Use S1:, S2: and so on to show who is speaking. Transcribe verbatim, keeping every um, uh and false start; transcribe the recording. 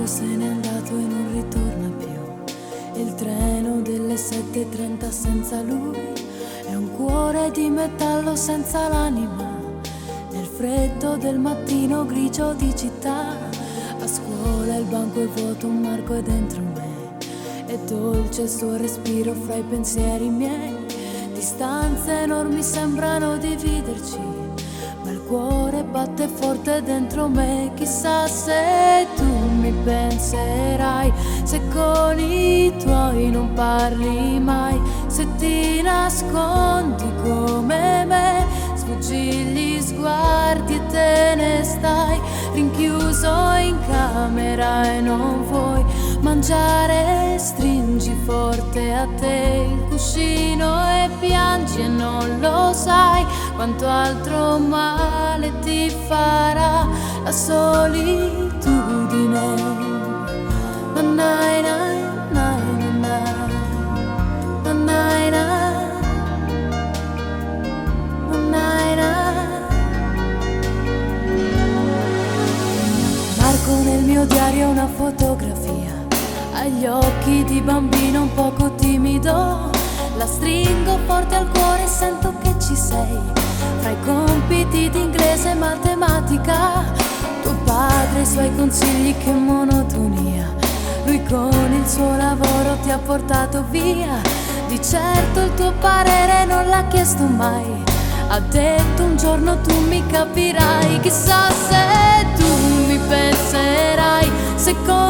S1: Marco se n'è andato e non ritorna più. Il treno delle sette e trenta senza lui è un cuore di metallo senza l'anima. Nel freddo del mattino grigio di città, a scuola il banco è vuoto, un Marco è dentro me. È dolce il suo respiro fra i pensieri miei. Distanze enormi sembrano dividerci, ma il cuore batte forte dentro me. Chissà se tu mi penserai, se con i tuoi non parli mai, se ti nascondi come me, sfuggi gli sguardi e te ne stai rinchiuso in camera e non vuoi mangiare. Stringi forte a te il cuscino e piangi e non lo sai quanto altro male ti farà la solitudine. Nanai, nai, nai, nai, nanai, nai, nanai, nai. Marco nel mio diario una fotografia, ha gli occhi di bambino un poco timido. La stringo forte al cuore e sento che ci sei. Fra i compiti di inglese e matematica, tuo padre e i suoi consigli, che monotonia. Lui con il suo lavoro ti ha portato via. Di certo il tuo parere non l'ha chiesto mai. Ha detto un giorno tu mi capirai. Chissà se tu mi penserai, se con